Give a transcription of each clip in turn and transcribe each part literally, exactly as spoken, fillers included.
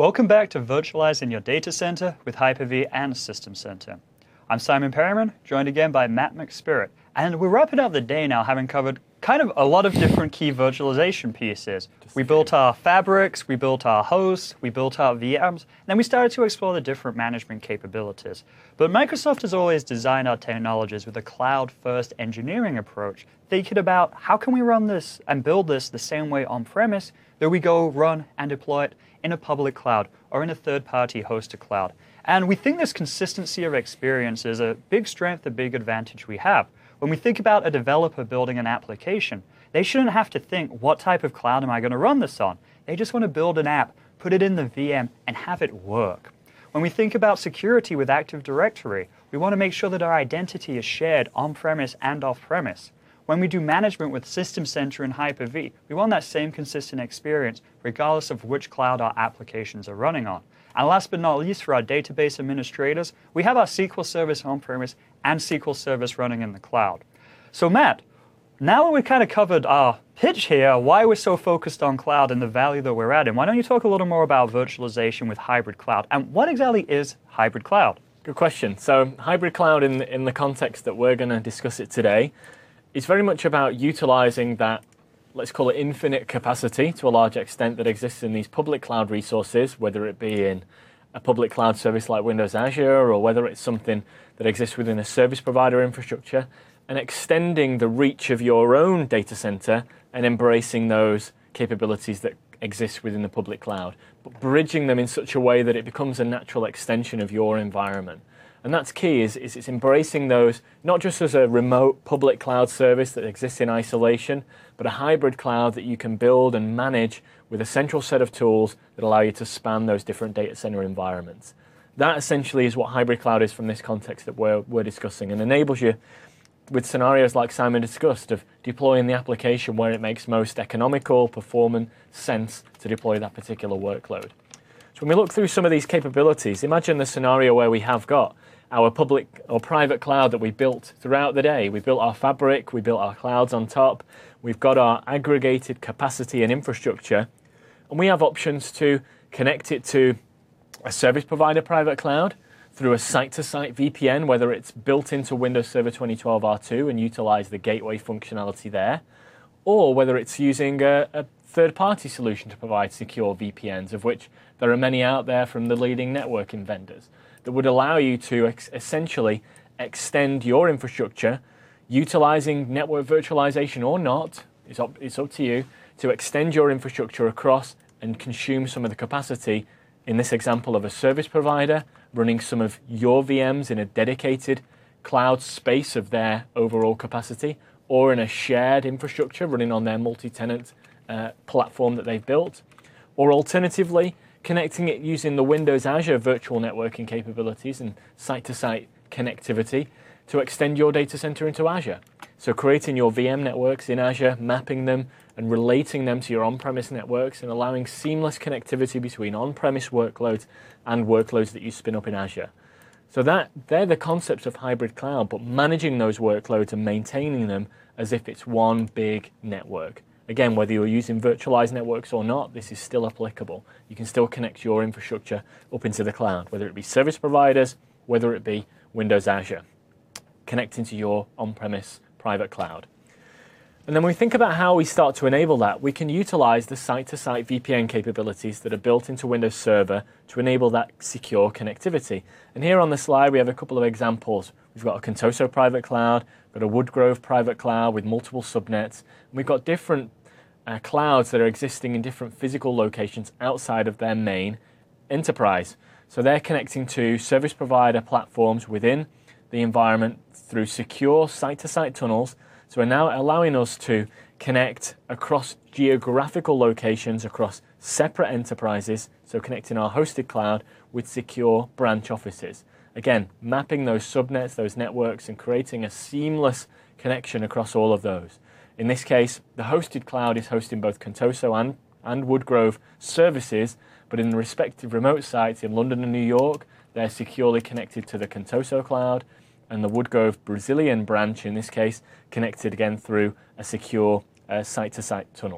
Welcome back to Virtualizing Your Data Center with Hyper-V and System Center. I'm Simon Perryman, joined again by Matt McSpirit, and we're wrapping up the day now having covered kind of a lot of different key virtualization pieces. We built our fabrics, we built our hosts, we built our V Ms, and then we started to explore the different management capabilities. But Microsoft has always designed our technologies with a cloud-first engineering approach, thinking about how can we run this and build this the same way on-premise that we go run and deploy it in a public cloud or in a third-party hosted cloud. And we think this consistency of experience is a big strength, a big advantage we have. When we think about a developer building an application, they shouldn't have to think, what type of cloud am I going to run this on? They just want to build an app, put it in the V M, and have it work. When we think about security with Active Directory, we want to make sure that our identity is shared on-premise and off-premise. When we do management with System Center and Hyper-V, we want that same consistent experience regardless of which cloud our applications are running on. And last but not least, for our database administrators, we have our S Q L Service on-premise and S Q L Service running in the cloud. So Matt, now that we've kind of covered our pitch here, why we're so focused on cloud and the value that we're adding, why don't you talk a little more about virtualization with hybrid cloud? And what exactly is hybrid cloud? Good question. So hybrid cloud, in, in the context that we're going to discuss it today, is very much about utilizing that, let's call it infinite capacity to a large extent that exists in these public cloud resources, whether it be in a public cloud service like Windows Azure or whether it's something that exists within a service provider infrastructure, and extending the reach of your own data center and embracing those capabilities that exist within the public cloud, but bridging them in such a way that it becomes a natural extension of your environment. And that's key, is, is it's embracing those, not just as a remote public cloud service that exists in isolation, but a hybrid cloud that you can build and manage with a central set of tools that allow you to span those different data center environments. That essentially is what hybrid cloud is from this context that we're, we're discussing, and enables you with scenarios like Simon discussed of deploying the application where it makes most economical, performance sense to deploy that particular workload. So when we look through some of these capabilities, imagine the scenario where we have got our public or private cloud that we built throughout the day. We built our fabric, we built our clouds on top, we've got our aggregated capacity and infrastructure, and we have options to connect it to a service provider private cloud through a site-to-site V P N, whether it's built into Windows Server twenty twelve R two and utilize the gateway functionality there, or whether it's using a, a third-party solution to provide secure V P Ns, of which there are many out there from the leading networking vendors, that would allow you to ex- essentially extend your infrastructure, utilizing network virtualization or not, it's up, it's up to you, to extend your infrastructure across and consume some of the capacity, in this example of a service provider, running some of your V Ms in a dedicated cloud space of their overall capacity, or in a shared infrastructure running on their multi-tenant uh, platform that they've built, or alternatively, connecting it using the Windows Azure virtual networking capabilities and site-to-site connectivity to extend your data center into Azure. So creating your V M networks in Azure, mapping them and relating them to your on-premise networks and allowing seamless connectivity between on-premise workloads and workloads that you spin up in Azure. So that they're the concepts of hybrid cloud, but managing those workloads and maintaining them as if it's one big network. Again, whether you're using virtualized networks or not, this is still applicable. You can still connect your infrastructure up into the cloud, whether it be service providers, whether it be Windows Azure, connecting to your on-premise private cloud. And then when we think about how we start to enable that, we can utilize the site-to-site V P N capabilities that are built into Windows Server to enable that secure connectivity. And here on the slide, we have a couple of examples. We've got a Contoso private cloud, we've got a Woodgrove private cloud with multiple subnets, and we've got different uh, clouds that are existing in different physical locations outside of their main enterprise. So they're connecting to service provider platforms within the environment through secure site-to-site tunnels. So we're now allowing us to connect across geographical locations, across separate enterprises, so connecting our hosted cloud with secure branch offices. Again, mapping those subnets, those networks, and creating a seamless connection across all of those. In this case, the hosted cloud is hosting both Contoso and, and Woodgrove services, but in the respective remote sites in London and New York, they're securely connected to the Contoso cloud, and the Woodgrove Brazilian branch, in this case, connected again through a secure uh, site-to-site tunnel.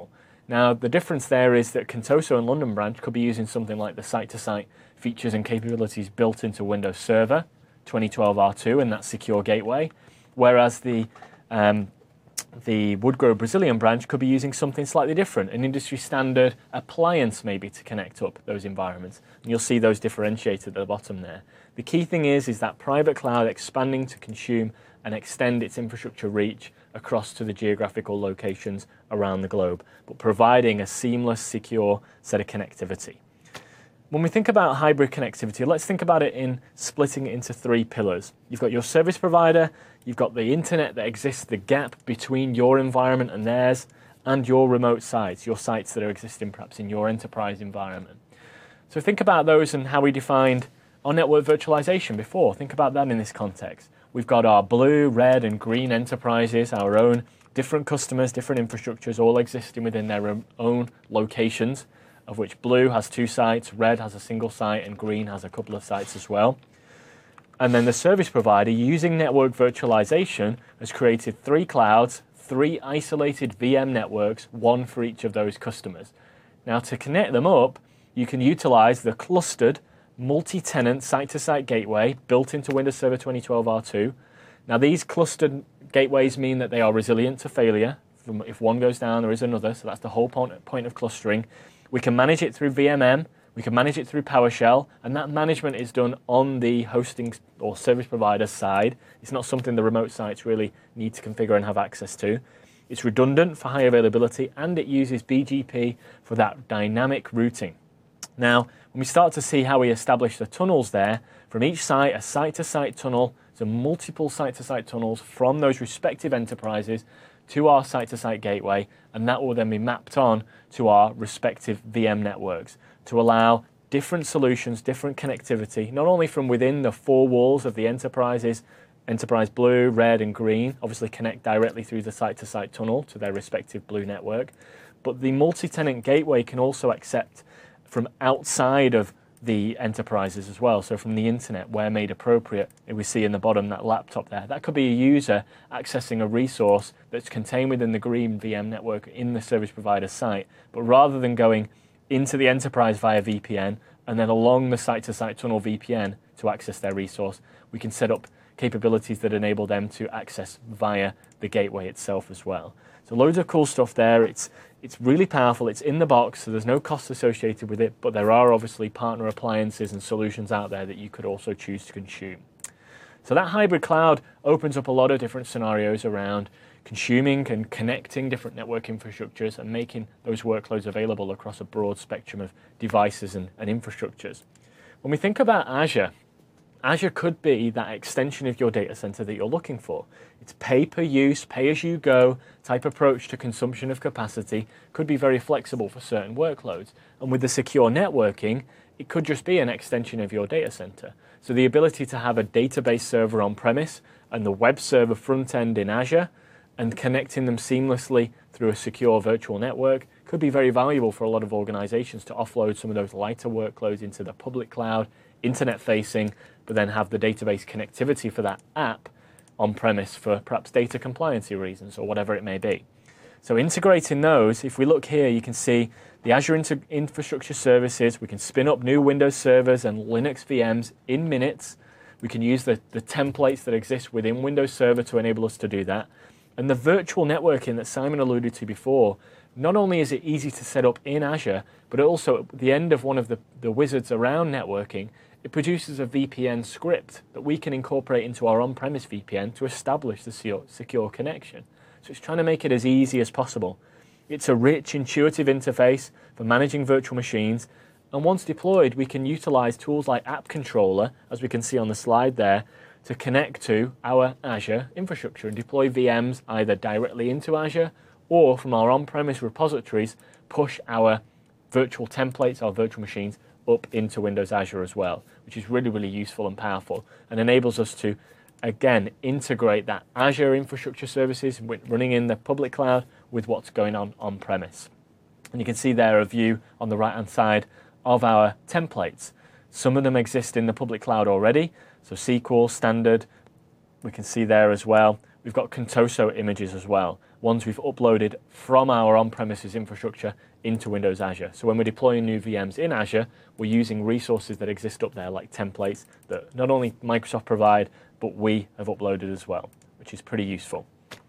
Now, the difference there is that Contoso and London branch could be using something like the site-to-site features and capabilities built into Windows Server twenty twelve R two and that secure gateway, whereas the um, the Woodgrove Brazilian branch could be using something slightly different, an industry standard appliance maybe to connect up those environments. And you'll see those differentiated at the bottom there. The key thing is, is that private cloud expanding to consume and extend its infrastructure reach across to the geographical locations around the globe, but providing a seamless, secure set of connectivity. When we think about hybrid connectivity, let's think about it in splitting it into three pillars. You've got your service provider, you've got the internet that exists, the gap between your environment and theirs, and your remote sites, your sites that are existing perhaps in your enterprise environment. So think about those and how we defined our network virtualization before. Think about that in this context. We've got our blue, red, and green enterprises, our own different customers, different infrastructures, all existing within their own locations, of which blue has two sites, red has a single site, and green has a couple of sites as well. And then the service provider, using network virtualization, has created three clouds, three isolated V M networks, one for each of those customers. Now, to connect them up, you can utilize the clustered multi-tenant site-to-site gateway built into Windows Server twenty twelve R two. Now, these clustered gateways mean that they are resilient to failure. If one goes down, there is another, so that's the whole point, point of clustering. We can manage it through V M M, we can manage it through PowerShell, and that management is done on the hosting or service provider side. It's not something the remote sites really need to configure and have access to. It's redundant for high availability, and it uses B G P for that dynamic routing. Now, when we start to see how we establish the tunnels there, from each site, a site-to-site tunnel, so multiple site-to-site tunnels from those respective enterprises to our site-to-site gateway, and that will then be mapped on to our respective V M networks to allow different solutions, different connectivity, not only from within the four walls of the enterprises, enterprise blue, red, and green, obviously connect directly through the site-to-site tunnel to their respective blue network, but the multi-tenant gateway can also accept from outside of the enterprises as well, so from the internet where made appropriate. We see in the bottom that laptop there. That could be a user accessing a resource that's contained within the green V M network in the service provider site, but rather than going into the enterprise via V P N and then along the site-to-site tunnel V P N to access their resource, we can set up capabilities that enable them to access via the gateway itself as well. So loads of cool stuff there. It's It's really powerful. It's in the box, so there's no cost associated with it, but there are obviously partner appliances and solutions out there that you could also choose to consume. So that hybrid cloud opens up a lot of different scenarios around consuming and connecting different network infrastructures and making those workloads available across a broad spectrum of devices and, and infrastructures. When we think about Azure, Azure could be that extension of your data center that you're looking for. It's pay-per-use, pay-as-you-go type approach to consumption of capacity, could be very flexible for certain workloads. And with the secure networking, it could just be an extension of your data center. So the ability to have a database server on-premise and the web server front-end in Azure and connecting them seamlessly through a secure virtual network could be very valuable for a lot of organizations to offload some of those lighter workloads into the public cloud, internet-facing, but then have the database connectivity for that app on-premise for perhaps data compliancy reasons or whatever it may be. So integrating those, if we look here, you can see the Azure Inter- Infrastructure Services. We can spin up new Windows servers and Linux V Ms in minutes. We can use the, the templates that exist within Windows Server to enable us to do that. And the virtual networking that Simon alluded to before, not only is it easy to set up in Azure, but also at the end of one of the, the wizards around networking, it produces a V P N script that we can incorporate into our on-premise V P N to establish the secure connection. So it's trying to make it as easy as possible. It's a rich, intuitive interface for managing virtual machines, and once deployed, we can utilize tools like App Controller, as we can see on the slide there, to connect to our Azure infrastructure and deploy V Ms either directly into Azure or from our on-premise repositories, push our virtual templates, our virtual machines, up into Windows Azure as well, which is really, really useful and powerful and enables us to, again, integrate that Azure infrastructure services running in the public cloud with what's going on on-premise. And you can see there a view on the right-hand side of our templates. Some of them exist in the public cloud already, so S Q L, standard, we can see there as well. We've got Contoso images as well. ones we've uploaded from our on-premises infrastructure into Windows Azure. So when we're deploying new V Ms in Azure, we're using resources that exist up there, like templates that not only Microsoft provide, but we have uploaded as well, which is pretty useful.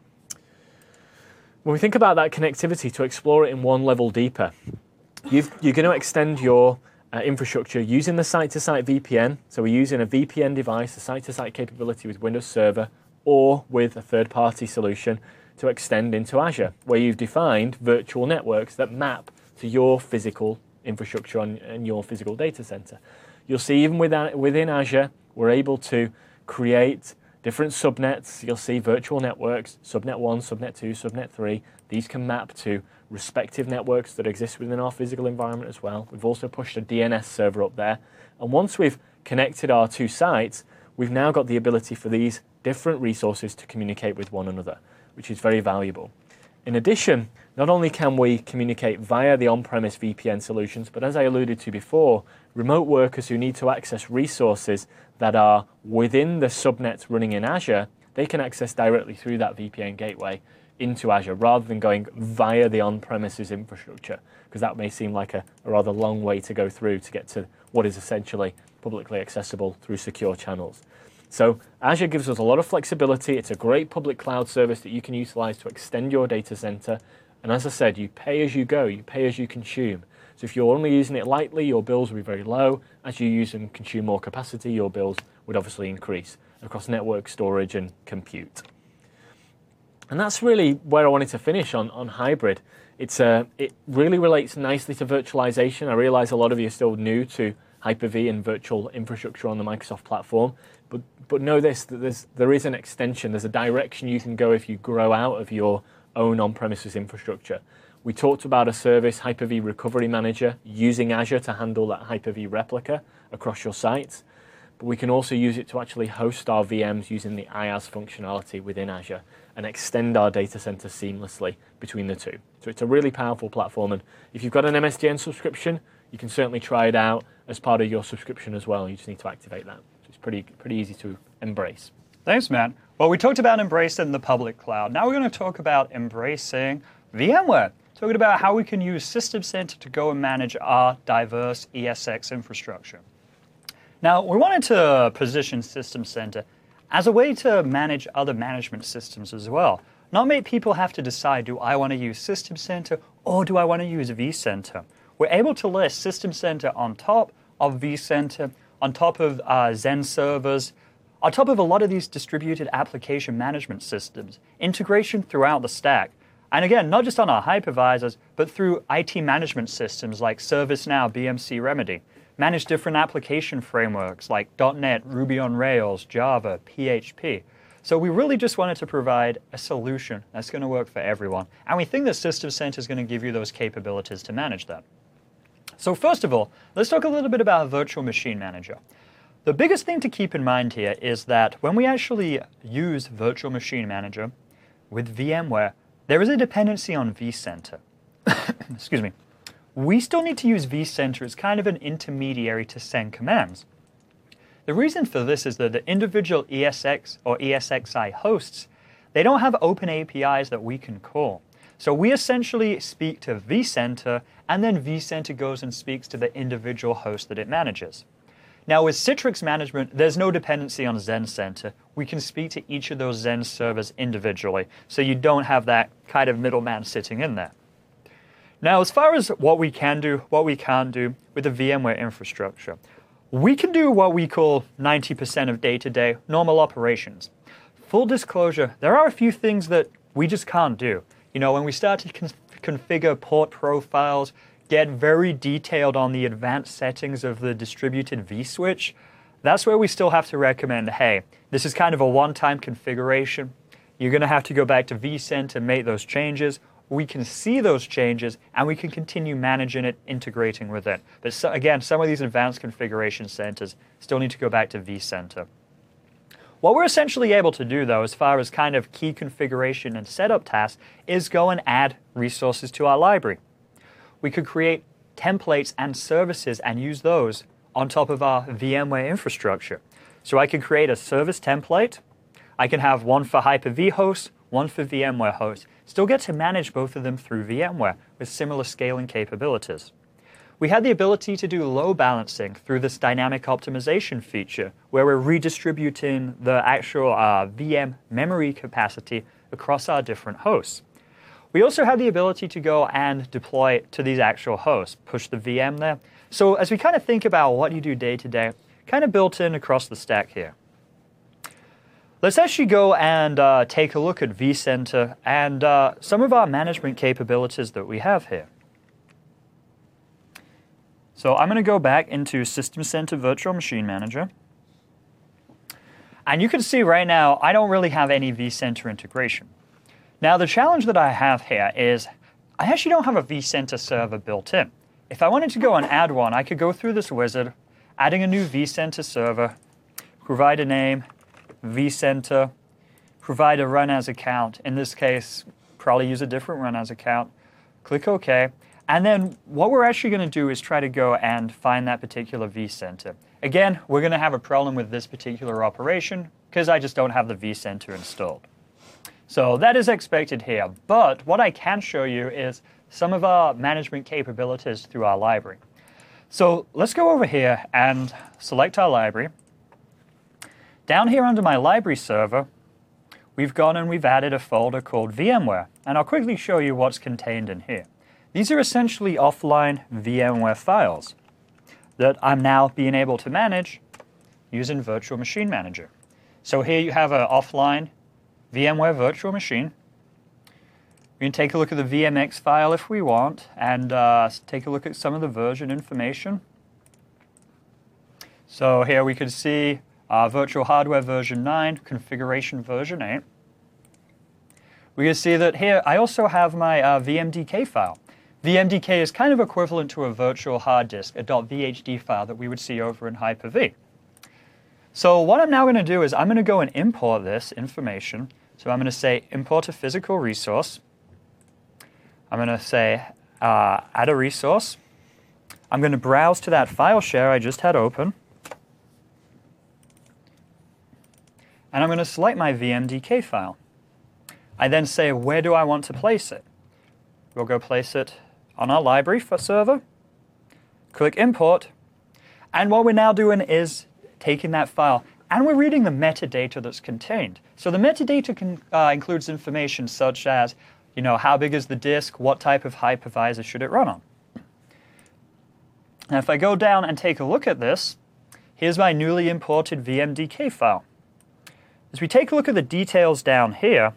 When we think about that connectivity, to explore it in one level deeper, you've, you're going to extend your uh, infrastructure using the site-to-site V P N. So we're using a V P N device, a site-to-site capability with Windows Server, or with a third-party solution to extend into Azure, where you've defined virtual networks that map to your physical infrastructure on, in your physical data center. You'll see even within, within Azure, we're able to create different subnets. You'll see virtual networks, subnet one, subnet two, subnet three. These can map to respective networks that exist within our physical environment as well. We've also pushed a D N S server up there. And once we've connected our two sites, we've now got the ability for these different resources to communicate with one another, which is very valuable. In addition, not only can we communicate via the on-premise V P N solutions, but as I alluded to before, remote workers who need to access resources that are within the subnets running in Azure, they can access directly through that V P N gateway into Azure rather than going via the on-premises infrastructure, because that may seem like a, a rather long way to go through to get to what is essentially publicly accessible through secure channels. So Azure gives us a lot of flexibility. It's a great public cloud service that you can utilize to extend your data center. And as I said, you pay as you go, you pay as you consume. So if you're only using it lightly, your bills will be very low. As you use and consume more capacity, your bills would obviously increase across network, storage, and compute. And that's really where I wanted to finish on, on hybrid. It's uh, it really relates nicely to virtualization. I realize a lot of you are still new to Hyper-V and virtual infrastructure on the Microsoft platform. But, but know this, that there's, there is an extension, there's a direction you can go if you grow out of your own on-premises infrastructure. We talked about a service, Hyper-V Recovery Manager, using Azure to handle that Hyper-V replica across your sites. But we can also use it to actually host our V Ms using the IaaS functionality within Azure and extend our data center seamlessly between the two. So it's a really powerful platform. And if you've got an M S D N subscription, you can certainly try it out as part of your subscription as well. You just need to activate that. It's pretty pretty easy to embrace. Thanks, Matt. Well, we talked about embracing the public cloud. Now we're going to talk about embracing VMware. Talking about how we can use System Center to go and manage our diverse E S X infrastructure. Now, we wanted to position System Center as a way to manage other management systems as well. Not make people have to decide, do I want to use System Center or do I want to use vCenter? We're able to list System Center on top of vCenter, on top of uh, Zen servers, on top of a lot of these distributed application management systems, integration throughout the stack. And again, not just on our hypervisors, but through I T management systems like ServiceNow, B M C Remedy. Manage different application frameworks like dot net, Ruby on Rails, Java, P H P. So we really just wanted to provide a solution that's going to work for everyone. And we think that System Center is going to give you those capabilities to manage that. So first of all, let's talk a little bit about Virtual Machine Manager. The biggest thing to keep in mind here is that when we actually use Virtual Machine Manager with VMware, there is a dependency on vCenter. Excuse me. We still need to use vCenter as kind of an intermediary to send commands. The reason for this is that the individual E S X or E S X i hosts, they don't have open A P Is that we can call. So we essentially speak to vCenter, and then vCenter goes and speaks to the individual host that it manages. Now with Citrix management, there's no dependency on Zen Center. We can speak to each of those Zen servers individually, so you don't have that kind of middleman sitting in there. Now, as far as what we can do, what we can't do with the VMware infrastructure, we can do what we call ninety percent of day-to-day normal operations. Full disclosure, there are a few things that we just can't do. You know, when we start to con- configure port profiles, get very detailed on the advanced settings of the distributed vSwitch, that's where we still have to recommend, hey, this is kind of a one-time configuration. You're going to have to go back to vCenter and make those changes. We can see those changes, and we can continue managing it, integrating with it. But so, again, some of these advanced configuration centers still need to go back to vCenter. What we're essentially able to do, though, as far as kind of key configuration and setup tasks, is go and add resources to our library. We could create templates and services and use those on top of our VMware infrastructure. So I could create a service template. I can have one for Hyper-V hosts, one for VMware hosts, still get to manage both of them through VMware with similar scaling capabilities. We had the ability to do load balancing through this dynamic optimization feature, where we're redistributing the actual uh, V M memory capacity across our different hosts. We also have the ability to go and deploy to these actual hosts, push the V M there. So as we kind of think about what you do day to day, kind of built in across the stack here. Let's actually go and uh, take a look at vCenter and uh, some of our management capabilities that we have here. So I'm going to go back into System Center Virtual Machine Manager. And you can see right now, I don't really have any vCenter integration. Now, the challenge that I have here is I actually don't have a vCenter server built in. If I wanted to go and add one, I could go through this wizard, adding a new vCenter server, provide a name, vCenter, provide a run as account. In this case, probably use a different run as account. Click OK. And then what we're actually going to do is try to go and find that particular vCenter. Again, we're going to have a problem with this particular operation because I just don't have the vCenter installed. So that is expected here. But what I can show you is some of our management capabilities through our library. So let's go over here and select our library. Down here under my library server, we've gone and we've added a folder called VMware. And I'll quickly show you what's contained in here. These are essentially offline VMware files that I'm now being able to manage using Virtual Machine Manager. So here you have an offline VMware virtual machine. We can take a look at the V M X file if we want and uh, take a look at some of the version information. So here we can see uh, virtual hardware version nine, configuration version eight. We can see that here I also have my uh, V M D K file. V M D K is kind of equivalent to a virtual hard disk, a .vhd file that we would see over in Hyper-V. So what I'm now going to do is I'm going to go and import this information. So I'm going to say import a physical resource. I'm going to say uh, add a resource. I'm going to browse to that file share I just had open. And I'm going to select my V M D K file. I then say, where do I want to place it? We'll go place it on our library for server. Click import. And what we're now doing is taking that file and we're reading the metadata that's contained. So the metadata can, uh, includes information such as, you know, how big is the disk, what type of hypervisor should it run on. Now if I go down and take a look at this, here's my newly imported V M D K file. As we take a look at the details down here,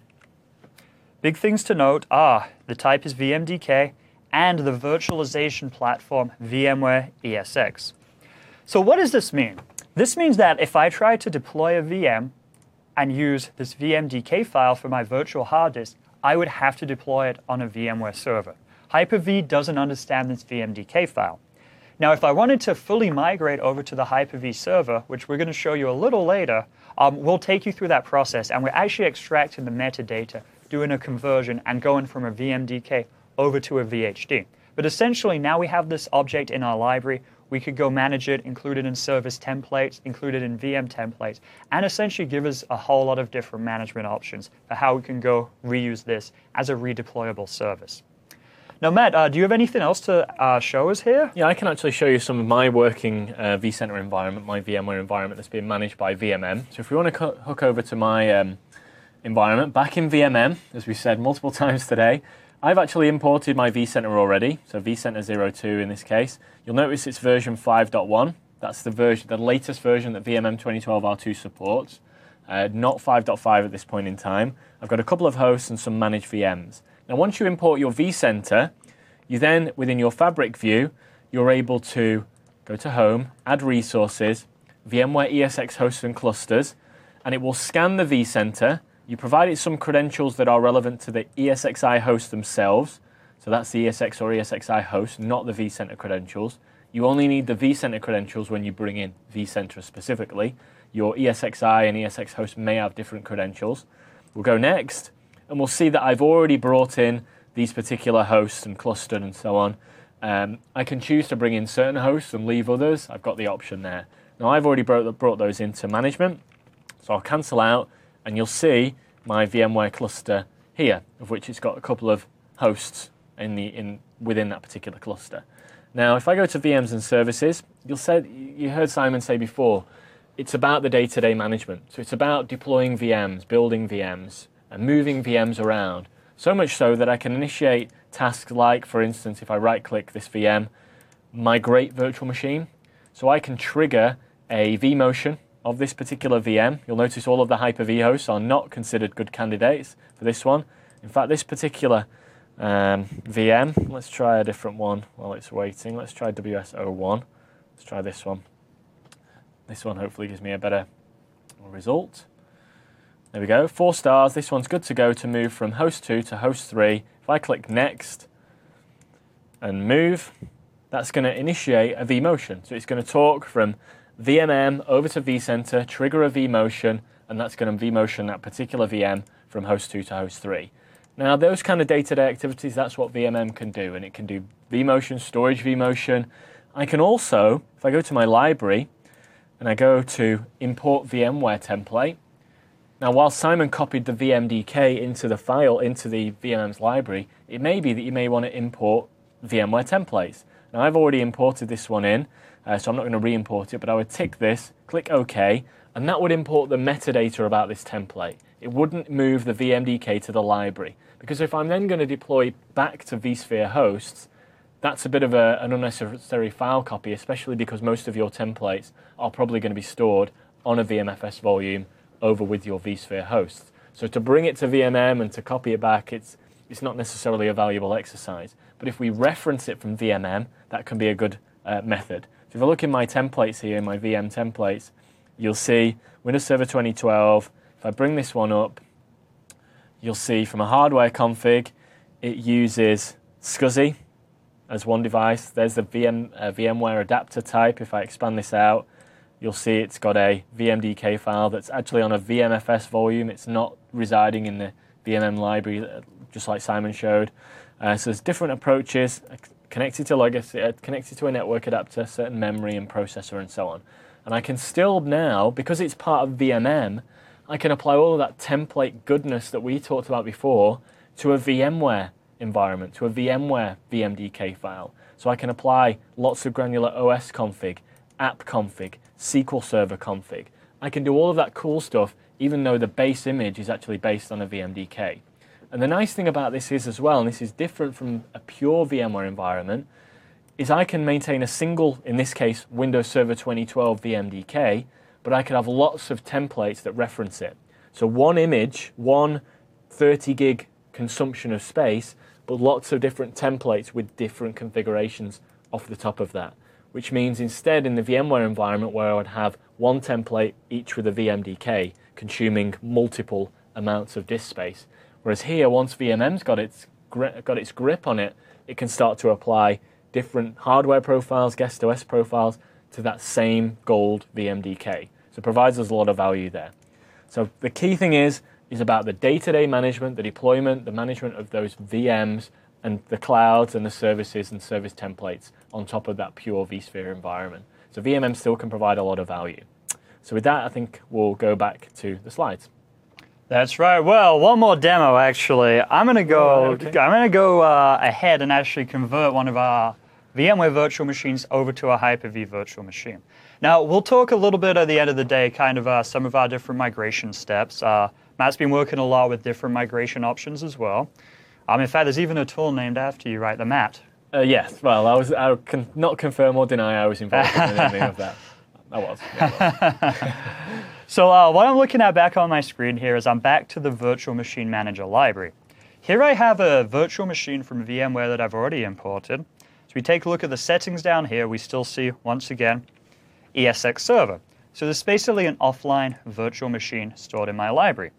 big things to note are the type is V M D K and the virtualization platform VMware E S X. So what does this mean? This means that if I try to deploy a V M and use this V M D K file for my virtual hard disk, I would have to deploy it on a VMware server. Hyper-V doesn't understand this V M D K file. Now, if I wanted to fully migrate over to the Hyper-V server, which we're going to show you a little later, um, we'll take you through that process, and we're actually extracting the metadata, doing a conversion, and going from a V M D K over to a V H D. But essentially, now we have this object in our library. We could go manage it, include it in service templates, include it in V M templates, and essentially give us a whole lot of different management options for how we can go reuse this as a redeployable service. Now, Matt, uh, do you have anything else to uh, show us here? Yeah, I can actually show you some of my working uh, vCenter environment, my VMware environment that's being managed by V M M. So if we want to hook over to my um, environment, back in V M M, as we said multiple times today, I've actually imported my vCenter already, so vCenter zero two in this case. You'll notice it's version five point one. That's the version, the latest version that V M M twenty twelve R two supports, uh, not five point five at this point in time. I've got a couple of hosts and some managed V Ms. Now, once you import your vCenter, you then, within your Fabric view, you're able to go to Home, add resources, VMware E S X hosts and clusters, and it will scan the vCenter. You provide it some credentials that are relevant to the E S X i hosts themselves. So that's the E S X or E S X i host, not the vCenter credentials. You only need the vCenter credentials when you bring in vCenter specifically. Your E S X i and E S X host may have different credentials. We'll go next, and we'll see that I've already brought in these particular hosts and clustered and so on. Um, I can choose to bring in certain hosts and leave others. I've got the option there. Now, I've already brought, brought those into management, so I'll cancel out, and you'll see my VMware cluster here, of which it's got a couple of hosts in the in within that particular cluster. Now, if I go to V Ms and services, you'll say, you heard Simon say before, it's about the day-to-day management. So it's about deploying V Ms, building V Ms, and moving V Ms around. So much so that I can initiate tasks like, for instance, if I right-click this V M, migrate virtual machine. So I can trigger a vMotion of this particular V M. You'll notice all of the Hyper-V hosts are not considered good candidates for this one. In fact, this particular um, V M, let's try a different one while it's waiting. Let's try W S zero one. Let's try this one. This one hopefully gives me a better result. There we go, four stars. This one's good to go to move from host two to host three. If I click next and move, that's going to initiate a vMotion. So it's going to talk from V M M over to vCenter, trigger a vMotion, and that's going to vMotion that particular V M from host two to host three. Now, those kind of day-to-day activities, that's what V M M can do, and it can do vMotion, storage vMotion. I can also, if I go to my library and I go to import VMware template, now while Simon copied the V M D K into the file, into the V M M's library, it may be that you may want to import VMware templates. Now, I've already imported this one in, uh, so I'm not going to re-import it, but I would tick this, click OK, and that would import the metadata about this template. It wouldn't move the V M D K to the library, because if I'm then going to deploy back to vSphere hosts, that's a bit of a, an unnecessary file copy, especially because most of your templates are probably going to be stored on a V M F S volume over with your vSphere hosts. So to bring it to V M M and to copy it back, it's, it's not necessarily a valuable exercise. But if we reference it from V M M, that can be a good uh, method. So if I look in my templates here, in my V M templates, you'll see Windows Server twenty twelve. If I bring this one up, you'll see from a hardware config, it uses SCSI as one device. There's the V M, uh, VMware adapter type. If I expand this out, you'll see it's got a V M D K file that's actually on a V M F S volume. It's not residing in the V M M library, just like Simon showed. Uh, so there's different approaches, uh, connected to legacy, uh, connected to a network adapter, certain memory and processor and so on. And I can still now, because it's part of V M M, I can apply all of that template goodness that we talked about before to a VMware environment, to a VMware V M D K file. So I can apply lots of granular O S config, app config, S Q L Server config. I can do all of that cool stuff even though the base image is actually based on a V M D K. And the nice thing about this is as well, and this is different from a pure VMware environment, is I can maintain a single, in this case, Windows Server twenty twelve V M D K, but I could have lots of templates that reference it. So one image, one thirty gig consumption of space, but lots of different templates with different configurations off the top of that. Which means instead in the VMware environment where I would have one template each with a V M D K consuming multiple amounts of disk space. Whereas here, once V M M's got its, got its grip on it, it can start to apply different hardware profiles, guest O S profiles to that same gold V M D K. So it provides us a lot of value there. So the key thing is, is about the day-to-day management, the deployment, the management of those V Ms and the clouds and the services and service templates on top of that pure vSphere environment. So V M M still can provide a lot of value. So with that, I think we'll go back to the slides. That's right. Well, one more demo actually. I'm going to go. Oh, okay. I'm going to go uh, ahead and actually convert one of our VMware virtual machines over to a Hyper-V virtual machine. Now, we'll talk a little bit at the end of the day, kind of uh, some of our different migration steps. Uh, Matt's been working a lot with different migration options as well. Um, in fact, there's even a tool named after you, right? The Matt. Uh, yes. Well, I was. I can not confirm or deny I was involved in anything of that. I was. Yeah, I was. So uh, what I'm looking at back on my screen here is I'm back to the Virtual Machine Manager library. Here I have a virtual machine from VMware that I've already imported. So we take a look at the settings down here, we still see, once again, E S X Server. So this is basically an offline virtual machine stored in my library.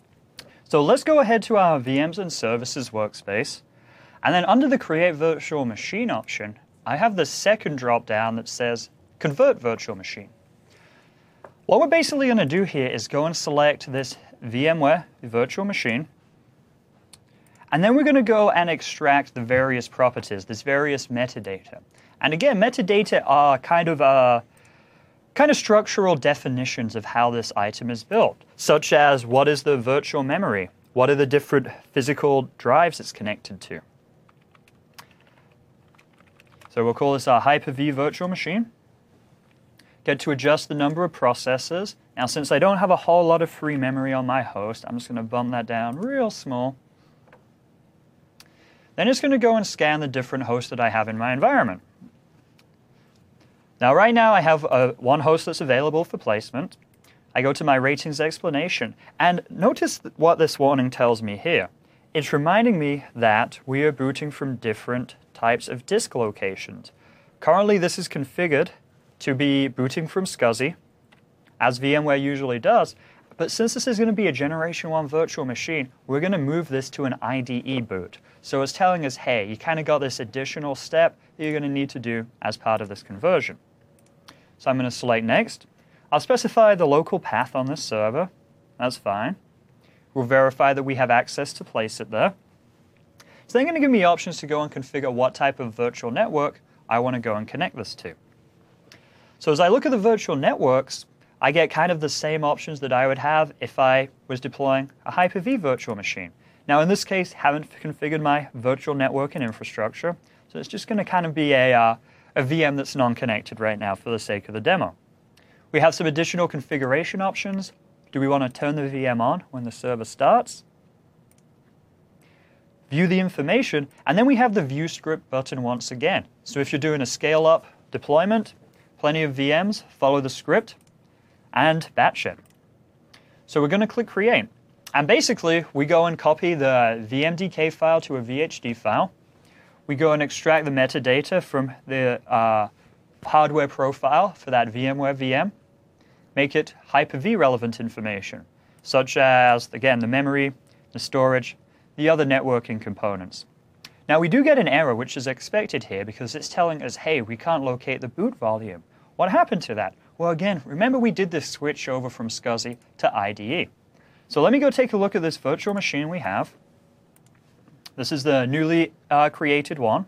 So let's go ahead to our V Ms and Services workspace. And then under the Create Virtual Machine option, I have the second drop-down that says Convert Virtual Machine. What we're basically going to do here is go and select this VMware virtual machine, and then we're going to go and extract the various properties, this various metadata. And again, metadata are kind of uh, kind of structural definitions of how this item is built, such as what is the virtual memory, what are the different physical drives it's connected to. So we'll call this our Hyper-V virtual machine. Get to adjust the number of processors. Now, since I don't have a whole lot of free memory on my host, I'm just going to bump that down real small. Then it's going to go and scan the different hosts that I have in my environment. Now, right now, I have uh, one host that's available for placement. I go to my ratings explanation, and notice what this warning tells me here. It's reminding me that we are booting from different types of disk locations. Currently, this is configured to be booting from SCSI, as VMware usually does, but since this is going to be a Generation one virtual machine, we're going to move this to an I D E boot. So it's telling us, hey, you kind of got this additional step that you're going to need to do as part of this conversion. So I'm going to select Next. I'll specify the local path on this server. That's fine. We'll verify that we have access to place it there. So they're going to give me options to go and configure what type of virtual network I want to go and connect this to. So as I look at the virtual networks, I get kind of the same options that I would have if I was deploying a Hyper-V virtual machine. Now in this case, haven't configured my virtual network and infrastructure, so it's just going to kind of be a, uh, a V M that's non-connected right now for the sake of the demo. We have some additional configuration options. Do we want to turn the V M on when the server starts? View the information, and then we have the View Script button once again. So if you're doing a scale-up deployment, plenty of V Ms, follow the script, and batch it. So we're going to click Create. And basically, we go and copy the V M D K file to a V H D file. We go and extract the metadata from the uh, hardware profile for that VMware V M, make it Hyper-V relevant information, such as, again, the memory, the storage, the other networking components. Now, we do get an error, which is expected here, because it's telling us, hey, we can't locate the boot volume. What happened to that? Well, again, remember we did this switch over from SCSI to I D E. So let me go take a look at this virtual machine we have. This is the newly uh, created one.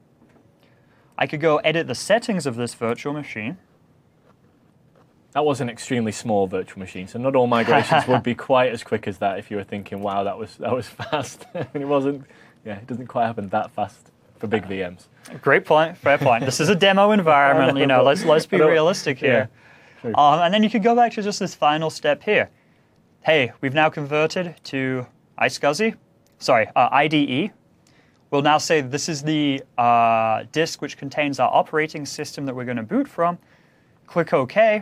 I could go edit the settings of this virtual machine. That was an extremely small virtual machine, so not all migrations would be quite as quick as that if you were thinking, wow, that was that was fast. And it wasn't, yeah, it doesn't quite happen that fast for big V Ms. Great point, fair point. This is a demo environment, you know, let's, let's be realistic here. Yeah, um, and then you could go back to just this final step here. Hey, we've now converted to iSCSI, sorry, uh, I D E. We'll now say this is the uh, disk which contains our operating system that we're going to boot from. Click OK.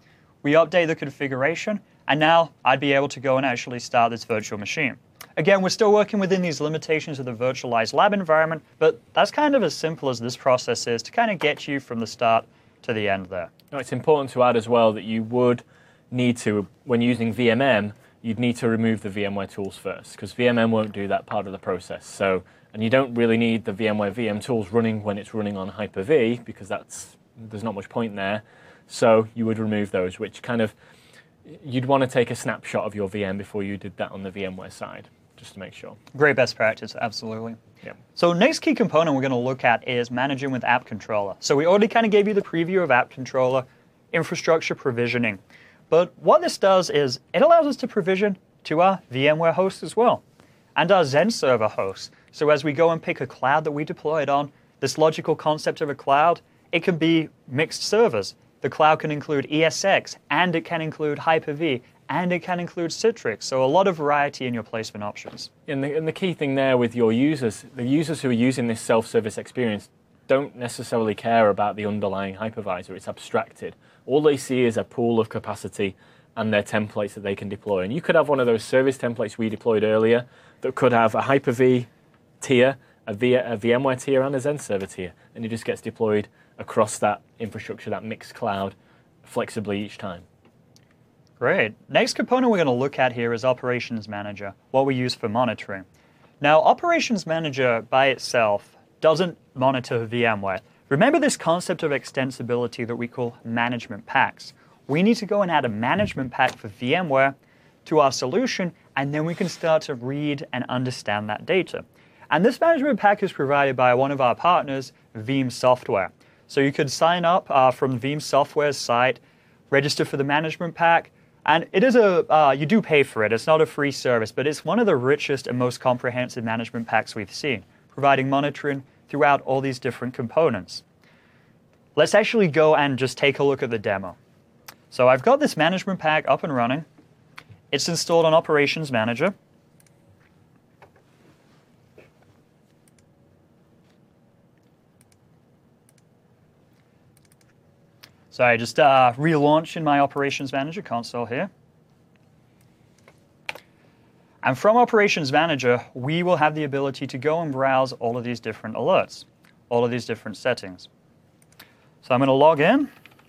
We update the configuration, and now I'd be able to go and actually start this virtual machine. Again, we're still working within these limitations of the virtualized lab environment, but that's kind of as simple as this process is to kind of get you from the start to the end there. No, it's important to add as well that you would need to, when using V M M, you'd need to remove the VMware tools first, because V M M won't do that part of the process. So, and you don't really need the VMware V M tools running when it's running on Hyper-V, because that's, there's not much point there. So you would remove those, which kind of, you'd want to take a snapshot of your V M before you did that on the VMware side, just to make sure. Great best practice, absolutely. Yeah. So next key component we're going to look at is managing with App Controller. So we already kind of gave you the preview of App Controller, infrastructure provisioning. But what this does is it allows us to provision to our VMware hosts as well, and our Xen server hosts. So as we go and pick a cloud that we deploy it on, this logical concept of a cloud, it can be mixed servers. The cloud can include E S X, and it can include Hyper-V, and it can include Citrix. So a lot of variety in your placement options. And the, and the key thing there with your users, the users who are using this self-service experience don't necessarily care about the underlying hypervisor. It's abstracted. All they see is a pool of capacity and their templates that they can deploy. And you could have one of those service templates we deployed earlier that could have a Hyper-V tier, a, v- a VMware tier, and a Xen server tier. And it just gets deployed across that infrastructure, that mixed cloud, flexibly each time. Great. Next component we're going to look at here is Operations Manager, what we use for monitoring. Now, Operations Manager by itself doesn't monitor VMware. Remember this concept of extensibility that we call management packs. We need to go and add a management pack for VMware to our solution, and then we can start to read and understand that data. And this management pack is provided by one of our partners, Veeam Software. So you could sign up uh, from Veeam Software's site, register for the management pack, And it is a, uh, you do pay for it. It's not a free service, but it's one of the richest and most comprehensive management packs we've seen, providing monitoring throughout all these different components. Let's actually go and just take a look at the demo. So I've got this management pack up and running. It's installed on Operations Manager. So I just uh, relaunch in my Operations Manager console here. And from Operations Manager, we will have the ability to go and browse all of these different alerts, all of these different settings. So I'm going to log in.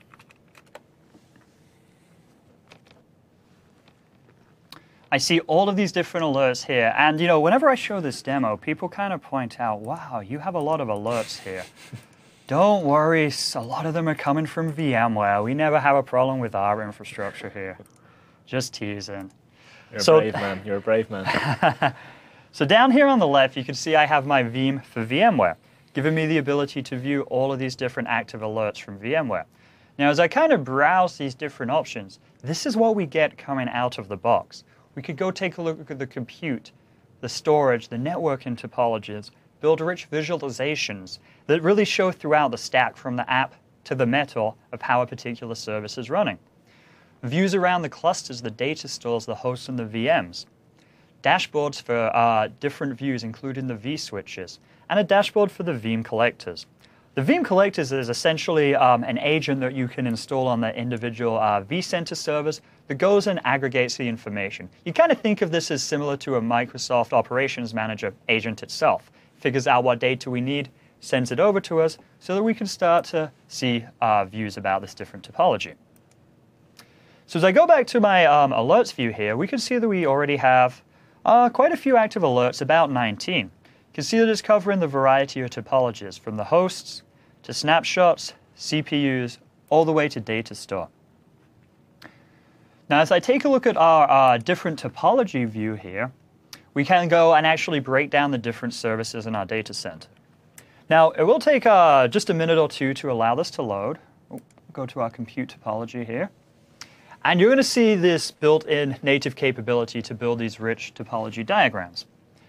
I see all of these different alerts here. And, you know, whenever I show this demo, people kind of point out, wow, you have a lot of alerts here. Don't worry, a lot of them are coming from VMware. We never have a problem with our infrastructure here. Just teasing. You're so, a brave man. You're a brave man. So down here on the left, you can see I have my Veeam for VMware, giving me the ability to view all of these different active alerts from VMware. Now, as I kind of browse these different options, this is what we get coming out of the box. We could go take a look at the compute, the storage, the networking topologies, build rich visualizations that really show throughout the stack from the app to the metal of how a particular service is running. Views around the clusters, the data stores, the hosts, and the V Ms. Dashboards for uh, different views, including the vSwitches, and a dashboard for the Veeam collectors. The Veeam collectors is essentially um, an agent that you can install on the individual uh, vCenter servers that goes and aggregates the information. You kind of think of this as similar to a Microsoft Operations Manager agent itself. Figures out what data we need, sends it over to us so that we can start to see uh, views about this different topology. So as I go back to my um, alerts view here, we can see that we already have uh, quite a few active alerts, about nineteen. You can see that it's covering the variety of topologies, from the hosts to snapshots, C P Us, all the way to data store. Now, as I take a look at our uh, different topology view here, we can go and actually break down the different services in our data center. Now, it will take uh, just a minute or two to allow this to load. We'll go to our compute topology here. And you're going to see this built-in native capability to build these rich topology diagrams.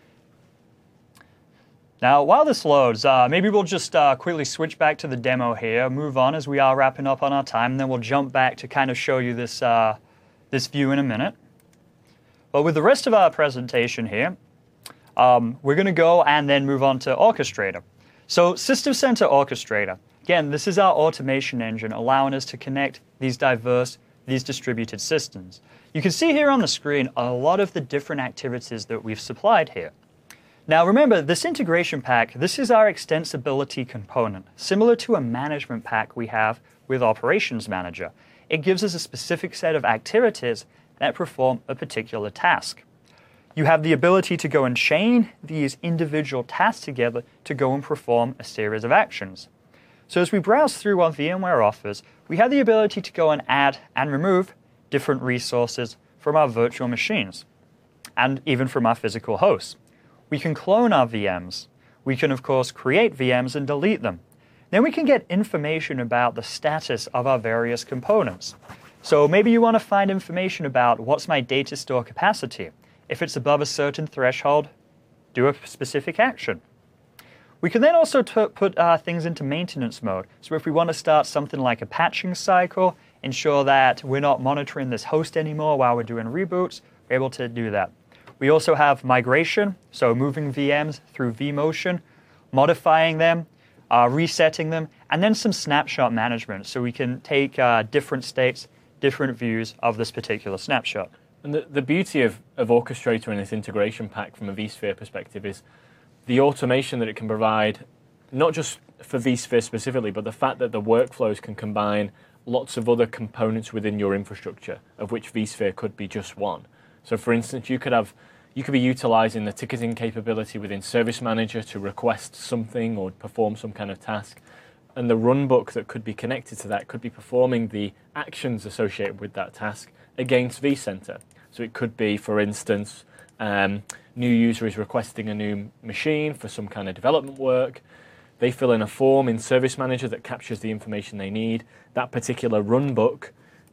Now, while this loads, uh, maybe we'll just uh, quickly switch back to the demo here, move on as we are wrapping up on our time, and then we'll jump back to kind of show you this, uh, this view in a minute. But with the rest of our presentation here, um, we're going to go and then move on to Orchestrator. So System Center Orchestrator, again, this is our automation engine allowing us to connect these diverse, these distributed systems. You can see here on the screen a lot of the different activities that we've supplied here. Now remember, this integration pack, this is our extensibility component, similar to a management pack we have with Operations Manager. It gives us a specific set of activities that perform a particular task. You have the ability to go and chain these individual tasks together to go and perform a series of actions. So as we browse through what VMware offers, we have the ability to go and add and remove different resources from our virtual machines, and even from our physical hosts. We can clone our V Ms. We can, of course, create V Ms and delete them. Then we can get information about the status of our various components. So maybe you want to find information about what's my data store capacity. If it's above a certain threshold, do a specific action. We can then also put uh, things into maintenance mode. So if we want to start something like a patching cycle, ensure that we're not monitoring this host anymore while we're doing reboots, we're able to do that. We also have migration, so moving V Ms through vMotion, modifying them, uh, resetting them, and then some snapshot management, so we can take uh, different states, different views of this particular snapshot. And the, the beauty of, of Orchestrator and this integration pack from a vSphere perspective is the automation that it can provide, not just for vSphere specifically, but the fact that the workflows can combine lots of other components within your infrastructure, of which vSphere could be just one. So for instance, you could have you could be utilizing the ticketing capability within Service Manager to request something or perform some kind of task. And the runbook that could be connected to that could be performing the actions associated with that task against vCenter. So it could be, for instance, um, new user is requesting a new machine for some kind of development work. They fill in a form in Service Manager that captures the information they need. That particular runbook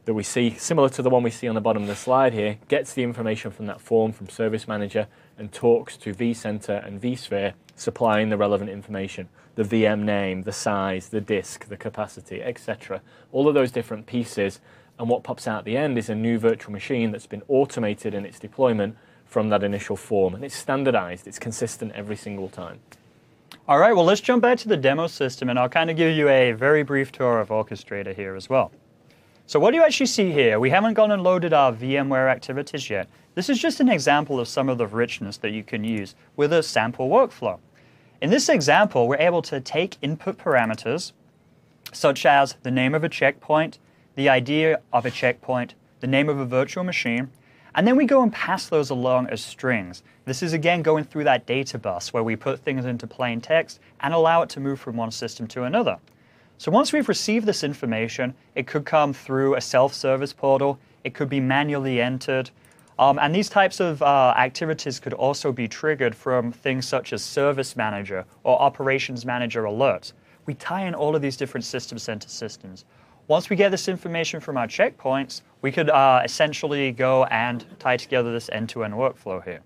that we see, similar to the one we see on the bottom of the slide here, gets the information from that form from Service Manager and talks to vCenter and vSphere, supplying the relevant information, the V M name, the size, the disk, the capacity, et cetera. All of those different pieces, and what pops out at the end is a new virtual machine that's been automated in its deployment from that initial form, and it's standardized, it's consistent every single time. All right, well, let's jump back to the demo system, and I'll kind of give you a very brief tour of Orchestrator here as well. So what do you actually see here? We haven't gone and loaded our VMware activities yet. This is just an example of some of the richness that you can use with a sample workflow. In this example, we're able to take input parameters, such as the name of a checkpoint, the I D of a checkpoint, the name of a virtual machine, and then we go and pass those along as strings. This is again going through that data bus where we put things into plain text and allow it to move from one system to another. So once we've received this information, it could come through a self-service portal, it could be manually entered, um, and these types of uh, activities could also be triggered from things such as Service Manager or Operations Manager alerts. We tie in all of these different System Center systems. Once we get this information from our checkpoints, we could uh, essentially go and tie together this end-to-end workflow here.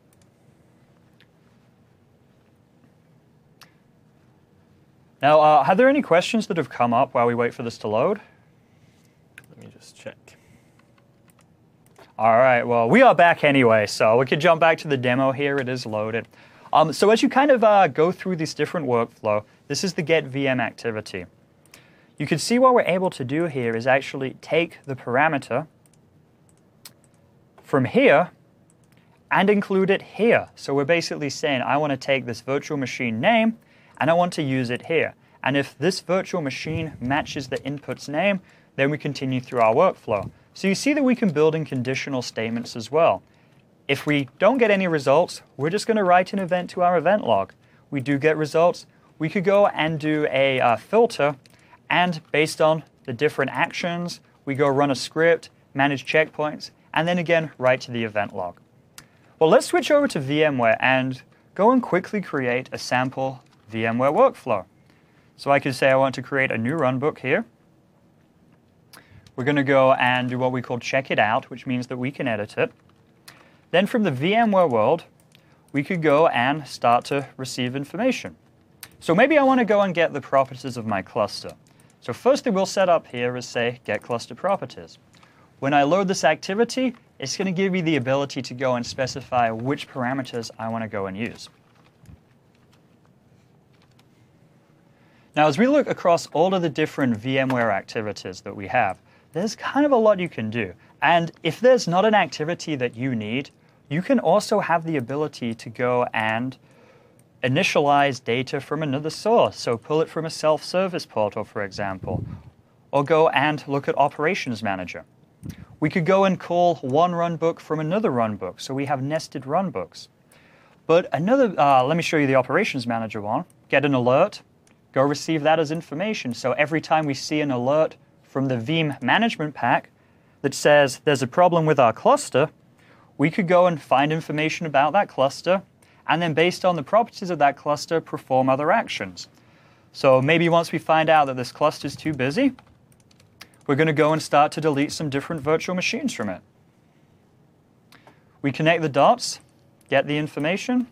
Now, uh, are there any questions that have come up while we wait for this to load? Let me just check. All right, well, we are back anyway, so we could jump back to the demo here. It is loaded. Um, so as you kind of uh, go through this different workflow, this is the get V M activity. You can see what we're able to do here is actually take the parameter from here and include it here. So we're basically saying, I want to take this virtual machine name and I want to use it here. And if this virtual machine matches the input's name, then we continue through our workflow. So you see that we can build in conditional statements as well. If we don't get any results, we're just going to write an event to our event log. We do get results, we could go and do a uh, filter, and based on the different actions, we go run a script, manage checkpoints, and then again write to the event log. Well, let's switch over to VMware and go and quickly create a sample VMware workflow. So I could say I want to create a new runbook here. We're going to go and do what we call check it out, which means that we can edit it. Then from the VMware world, we could go and start to receive information. So maybe I want to go and get the properties of my cluster. So first thing we'll set up here is say get cluster properties. When I load this activity, it's going to give me the ability to go and specify which parameters I want to go and use. Now, as we look across all of the different VMware activities that we have, there's kind of a lot you can do. And if there's not an activity that you need, you can also have the ability to go and initialize data from another source. So pull it from a self-service portal, for example, or go and look at Operations Manager. We could go and call one runbook from another runbook, so we have nested runbooks. But another, uh, let me show you the Operations Manager one. Get an alert, go receive that as information. So every time we see an alert from the Veeam management pack that says there's a problem with our cluster, we could go and find information about that cluster, and then based on the properties of that cluster, perform other actions. So maybe once we find out that this cluster is too busy, we're going to go and start to delete some different virtual machines from it. We connect the dots, get the information,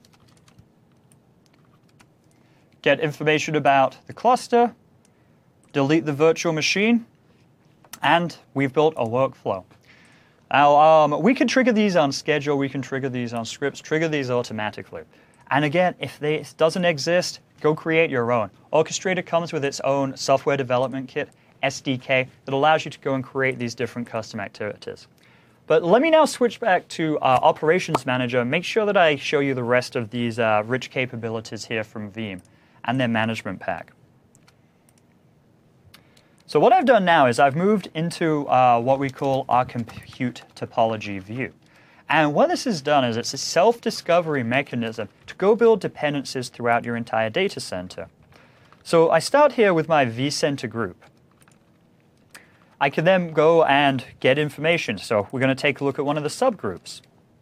get information about the cluster, delete the virtual machine, and we've built a workflow. Now, um, we can trigger these on schedule, we can trigger these on scripts, trigger these automatically. And again, if this doesn't exist, go create your own. Orchestrator comes with its own software development kit, S D K, that allows you to go and create these different custom activities. But let me now switch back to uh, Operations Manager, make sure that I show you the rest of these uh, rich capabilities here from Veeam and their management pack. So what I've done now is I've moved into uh, what we call our compute topology view. And what this has done is it's a self-discovery mechanism to go build dependencies throughout your entire data center. So I start here with my vCenter group. I can then go and get information. So we're going to take a look at one of the subgroups.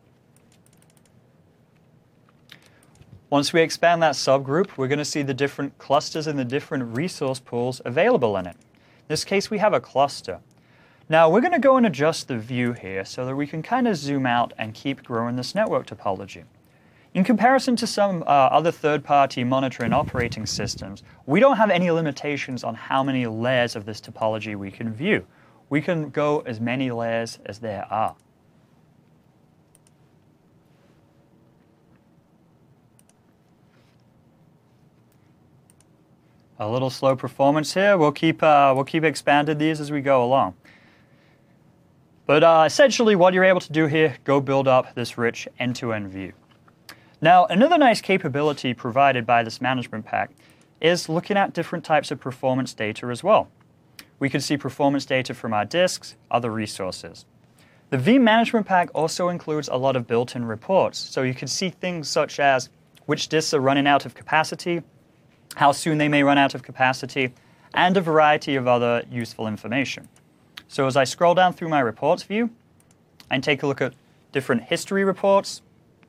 Once we expand that subgroup, we're going to see the different clusters and the different resource pools available in it. In this case, we have a cluster. Now we're going to go and adjust the view here so that we can kind of zoom out and keep growing this network topology. In comparison to some uh, other third-party monitoring operating systems, we don't have any limitations on how many layers of this topology we can view. We can go as many layers as there are. A little slow performance here. We'll keep, uh, we'll keep expanding these as we go along. But uh, essentially what you're able to do here, go build up this rich end-to-end view. Now, another nice capability provided by this management pack is looking at different types of performance data as well. We can see performance data from our disks, other resources. The Veeam management pack also includes a lot of built-in reports, so you can see things such as which disks are running out of capacity, how soon they may run out of capacity, and a variety of other useful information. So as I scroll down through my reports view and take a look at different history reports,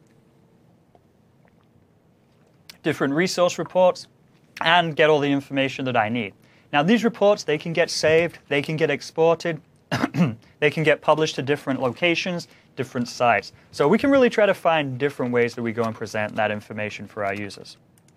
different resource reports, and get all the information that I need. Now these reports, they can get saved, they can get exported, they can get published to different locations, different sites. So we can really try to find different ways that we go and present that information for our users.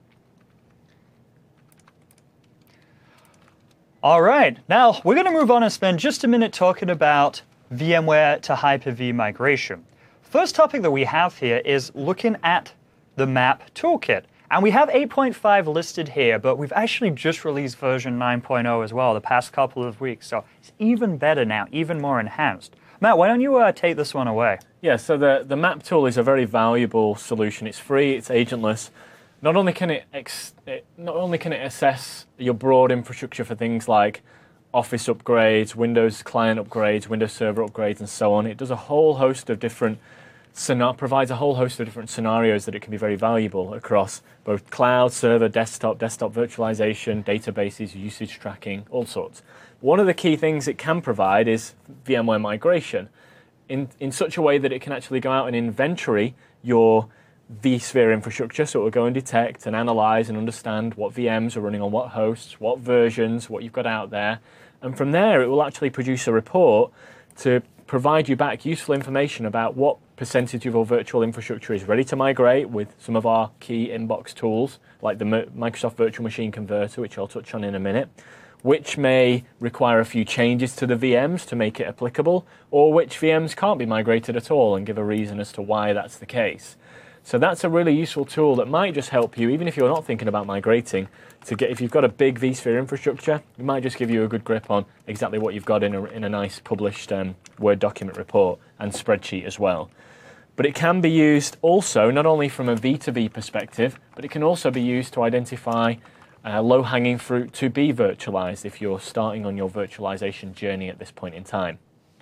All right, now we're going to move on and spend just a minute talking about VMware to Hyper-V migration. First topic that we have here is looking at the map toolkit. And we have eight point five listed here, but we've actually just released version nine point oh as well the past couple of weeks. So it's even better now, even more enhanced. Matt, why don't you uh, take this one away? Yeah, so the, the map tool is a very valuable solution. It's free, it's agentless. Not only can it, ex it not only can it assess your broad infrastructure for things like Office upgrades, Windows client upgrades, Windows Server upgrades, and so on. It does a whole host of different provides a whole host of different scenarios that it can be very valuable across both cloud, server, desktop, desktop virtualization, databases, usage tracking, all sorts. One of the key things it can provide is VMware migration in, in such a way that it can actually go out and inventory your vSphere infrastructure, so it will go and detect and analyze and understand what V Ms are running on what hosts, what versions, what you've got out there. And from there, it will actually produce a report to provide you back useful information about what percentage of your virtual infrastructure is ready to migrate with some of our key inbox tools, like the Microsoft Virtual Machine Converter, which I'll touch on in a minute, which may require a few changes to the V Ms to make it applicable, or which V Ms can't be migrated at all, and give a reason as to why that's the case. So that's a really useful tool that might just help you, even if you're not thinking about migrating, to get, if you've got a big vSphere infrastructure, it might just give you a good grip on exactly what you've got in a, in a nice published um, Word document report and spreadsheet as well. But it can be used also, not only from a V to V perspective, but it can also be used to identify uh, low-hanging fruit to be virtualized if you're starting on your virtualization journey at this point in time.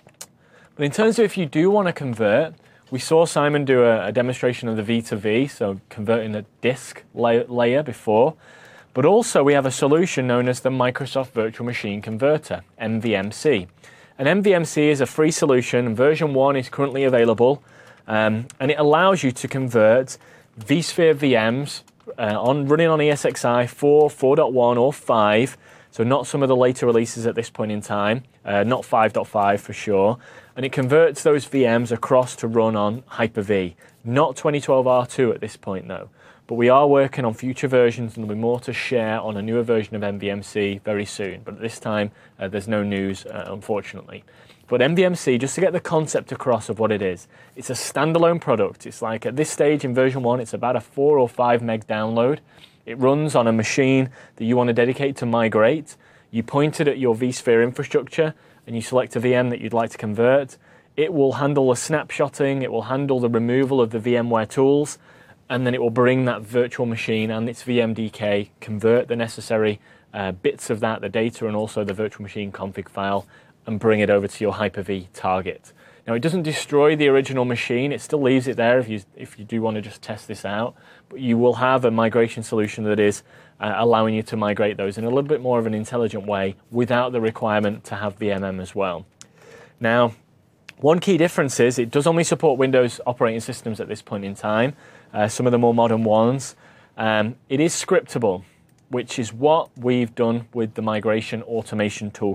But in terms of if you do want to convert, we saw Simon do a, a demonstration of the V to V, so converting the disk la layer before. But also we have a solution known as the Microsoft Virtual Machine Converter, M V M C. And M V M C is a free solution, and version one is currently available, um, and it allows you to convert vSphere V Ms uh, on running on E S X i four, four point one, or five, so not some of the later releases at this point in time, uh, not five point five for sure, and it converts those V Ms across to run on Hyper-V. Not twenty twelve R two at this point though. But we are working on future versions, and there'll be more to share on a newer version of M V M C very soon. But at this time, uh, there's no news, uh, unfortunately. But M V M C, just to get the concept across of what it is, it's a standalone product. It's like at this stage in version one, it's about a four or five meg download. It runs on a machine that you want to dedicate to migrate. You point it at your vSphere infrastructure, and you select a V M that you'd like to convert. It will handle the snapshotting. It will handle the removal of the VMware tools. And then it will bring that virtual machine and its V M D K, convert the necessary uh, bits of that, the data and also the virtual machine config file, and bring it over to your Hyper-V target. Now, it doesn't destroy the original machine. It still leaves it there if you, if you do want to just test this out. But you will have a migration solution that is uh, allowing you to migrate those in a little bit more of an intelligent way without the requirement to have V M M as well. Now, one key difference is it does only support Windows operating systems at this point in time. Uh, some of the more modern ones. Um, it is scriptable, which is what we've done with the Migration Automation Toolkit.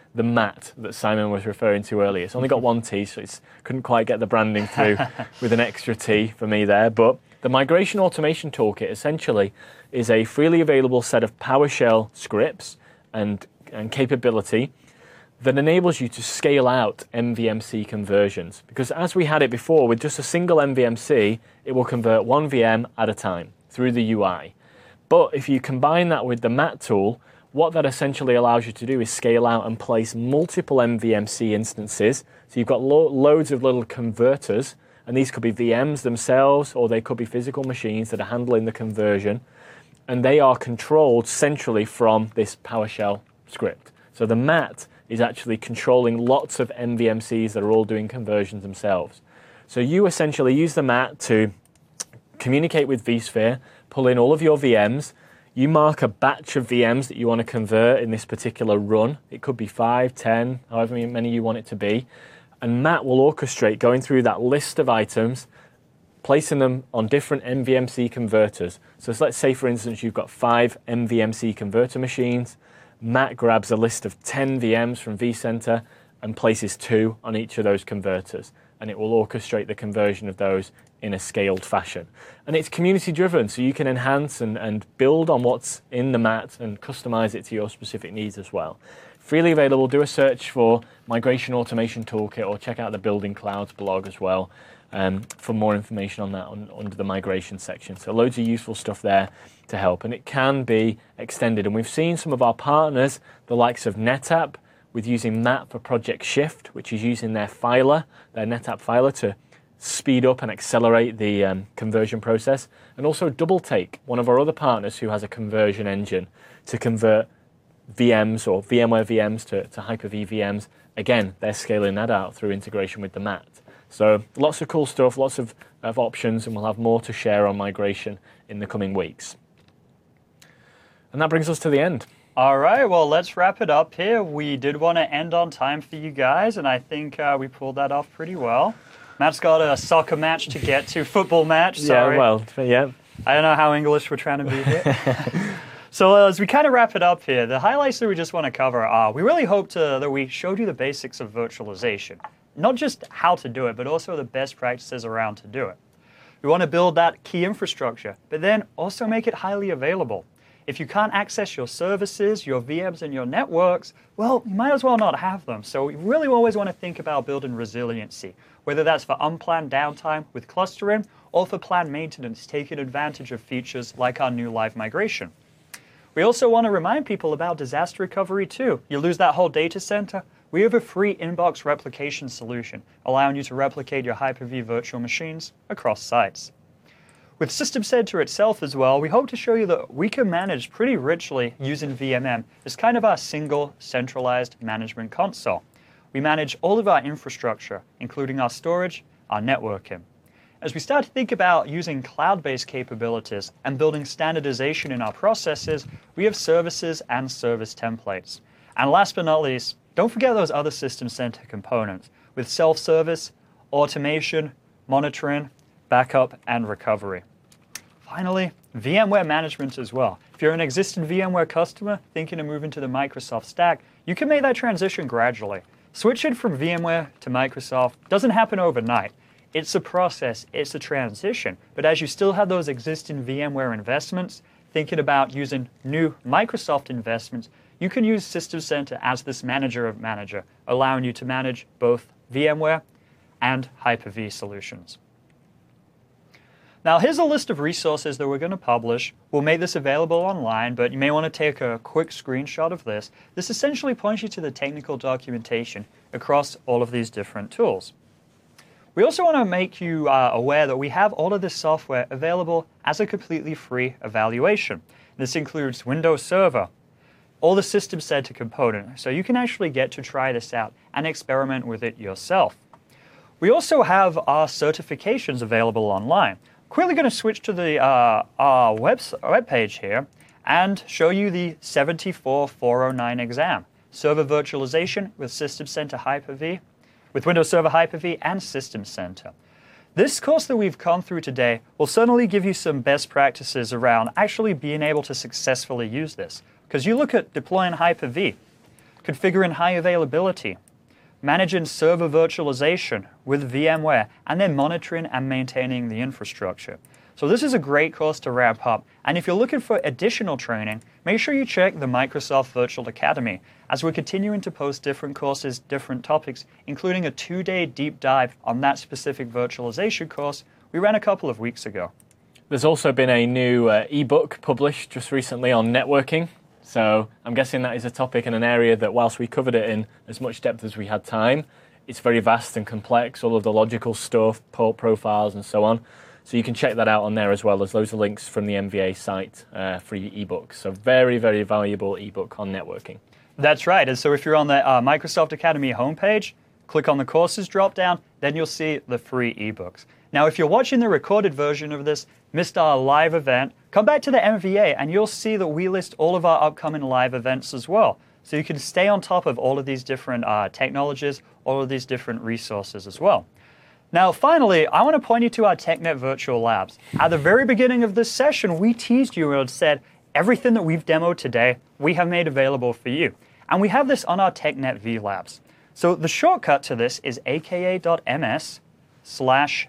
the mat that Simon was referring to earlier. It's only got one T, so it couldn't quite get the branding through with an extra T for me there. But the Migration Automation Toolkit essentially is a freely available set of PowerShell scripts and, and capability that enables you to scale out M V M C conversions. Because as we had it before, with just a single M V M C, it will convert one V M at a time through the U I. But if you combine that with the M A T tool, what that essentially allows you to do is scale out and place multiple M V M C instances. So you've got lo- loads of little converters, and these could be V Ms themselves, or they could be physical machines that are handling the conversion, and they are controlled centrally from this PowerShell script. So the M A T is actually controlling lots of M V M Cs that are all doing conversions themselves. So you essentially use the M A T to communicate with vSphere, pull in all of your V Ms, you mark a batch of V Ms that you want to convert in this particular run. It could be five, ten, however many you want it to be. And M A T will orchestrate going through that list of items, placing them on different M V M C converters. So let's say, for instance, you've got five M V M C converter machines. M A T grabs a list of ten V Ms from vCenter and places two on each of those converters. And it will orchestrate the conversion of those in a scaled fashion. And it's community driven, so you can enhance and, and build on what's in the M A T and customize it to your specific needs as well. Freely available. Do a search for Migration Automation Toolkit, or check out the Building Clouds blog as well um, for more information on that on, under the migration section. So loads of useful stuff there to help, and it can be extended. And we've seen some of our partners, the likes of NetApp, with using M A T for Project Shift, which is using their filer, their NetApp filer, to speed up and accelerate the um, conversion process. And also DoubleTake, one of our other partners who has a conversion engine to convert V Ms or VMware V Ms to, to Hyper-V V Ms. Again, they're scaling that out through integration with the M A T. So lots of cool stuff, lots of, of options, and we'll have more to share on migration in the coming weeks. And that brings us to the end. All right, well, let's wrap it up here. We did want to end on time for you guys, and I think uh, we pulled that off pretty well. Matt's got a soccer match to get to, football match, sorry. Yeah, well, yeah. I don't know how English we're trying to be here. So uh, as we kind of wrap it up here, the highlights that we just want to cover are, we really hope to, that we showed you the basics of virtualization. Not just how to do it, but also the best practices around to do it. We want to build that key infrastructure, but then also make it highly available. If you can't access your services, your V Ms, and your networks, well, you might as well not have them. So we really always want to think about building resiliency, whether that's for unplanned downtime with clustering, or for planned maintenance, taking advantage of features like our new live migration. We also want to remind people about disaster recovery too. You lose that whole data center, we have a free inbox replication solution, allowing you to replicate your Hyper-V virtual machines across sites. With System Center itself as well, we hope to show you that we can manage pretty richly using V M M as kind of our single centralized management console. We manage all of our infrastructure, including our storage, our networking. As we start to think about using cloud-based capabilities and building standardization in our processes, we have services and service templates. And last but not least, don't forget those other System Center components with self-service, automation, monitoring, backup, and recovery. Finally, VMware management as well. If you're an existing VMware customer thinking of moving to the Microsoft stack, you can make that transition gradually. Switching from VMware to Microsoft doesn't happen overnight. It's a process, it's a transition. But as you still have those existing VMware investments, thinking about using new Microsoft investments, you can use System Center as this manager of manager, allowing you to manage both VMware and Hyper-V solutions. Now, here's a list of resources that we're going to publish. We'll make this available online, but you may want to take a quick screenshot of this. This essentially points you to the technical documentation across all of these different tools. We also want to make you uh, aware that we have all of this software available as a completely free evaluation. This includes Windows Server, all the System Center components, so you can actually get to try this out and experiment with it yourself. We also have our certifications available online. Quickly going to switch to the uh, our web, web page here and show you the seventy-four four oh nine exam. Server virtualization with System Center Hyper-V, with Windows Server Hyper-V and System Center. This course that we've gone through today will certainly give you some best practices around actually being able to successfully use this. Because you look at deploying Hyper-V, configuring high availability, managing server virtualization with VMware, and then monitoring and maintaining the infrastructure. So this is a great course to wrap up, and if you're looking for additional training, make sure you check the Microsoft Virtual Academy, as we're continuing to post different courses, different topics, including a two-day deep dive on that specific virtualization course we ran a couple of weeks ago. There's also been a new uh, ebook published just recently on networking. So I'm guessing that is a topic and an area that, whilst we covered it in as much depth as we had time, it's very vast and complex, all of the logical stuff, port profiles and so on. So you can check that out on there as well, as those are links from the M V A site, uh, free ebooks. So very, very valuable ebook on networking. That's right. And so if you're on the uh, Microsoft Academy homepage, click on the courses drop down, then you'll see the free ebooks. Now, if you're watching the recorded version of this, missed our live event, come back to the M V A and you'll see that we list all of our upcoming live events as well. So you can stay on top of all of these different uh, technologies, all of these different resources as well. Now, finally, I want to point you to our TechNet Virtual Labs. At the very beginning of this session, we teased you and said, everything that we've demoed today, we have made available for you. And we have this on our TechNet V Labs. So the shortcut to this is aka.ms slash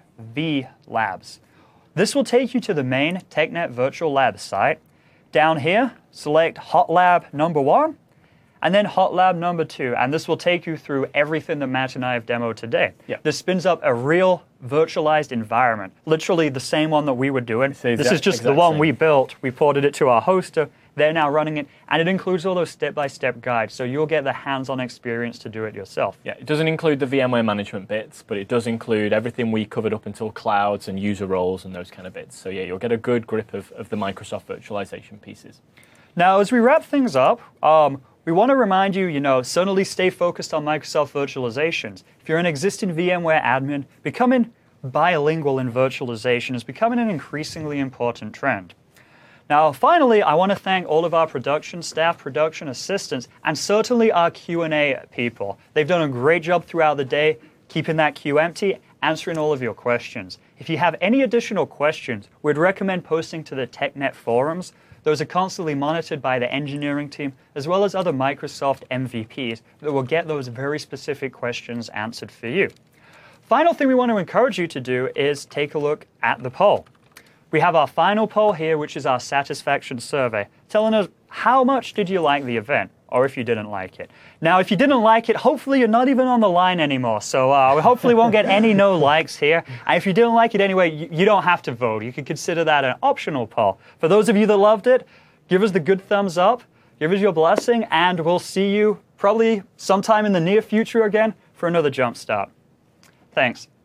VLabs. This will take you to the main TechNet Virtual Labs site. Down here, select Hot Lab number one, and then Hot Lab number two, and this will take you through everything that Matt and I have demoed today. Yeah. This spins up a real virtualized environment, literally the same one that we were doing. Exact, this is just the one same. we built. We ported it to our hoster. They're now running it, and it includes all those step-by-step guides, so you'll get the hands-on experience to do it yourself. Yeah, it doesn't include the VMware management bits, but it does include everything we covered up until clouds and user roles and those kind of bits. So yeah, you'll get a good grip of, of the Microsoft virtualization pieces. Now, as we wrap things up, um, we want to remind you, you know, certainly stay focused on Microsoft virtualizations. If you're an existing VMware admin, becoming bilingual in virtualization is becoming an increasingly important trend. Now, finally, I want to thank all of our production staff, production assistants, and certainly our Q and A people. They've done a great job throughout the day, keeping that queue empty, answering all of your questions. If you have any additional questions, we'd recommend posting to the TechNet forums. Those are constantly monitored by the engineering team, as well as other Microsoft M V Ps that will get those very specific questions answered for you. Final thing we want to encourage you to do is take a look at the poll. We have our final poll here, which is our satisfaction survey, telling us how much did you like the event, or if you didn't like it. Now, if you didn't like it, hopefully you're not even on the line anymore, so uh, we hopefully won't get any no likes here. And if you didn't like it anyway, you, you don't have to vote. You can consider that an optional poll. For those of you that loved it, give us the good thumbs up, give us your blessing, and we'll see you probably sometime in the near future again for another Jumpstart. Thanks.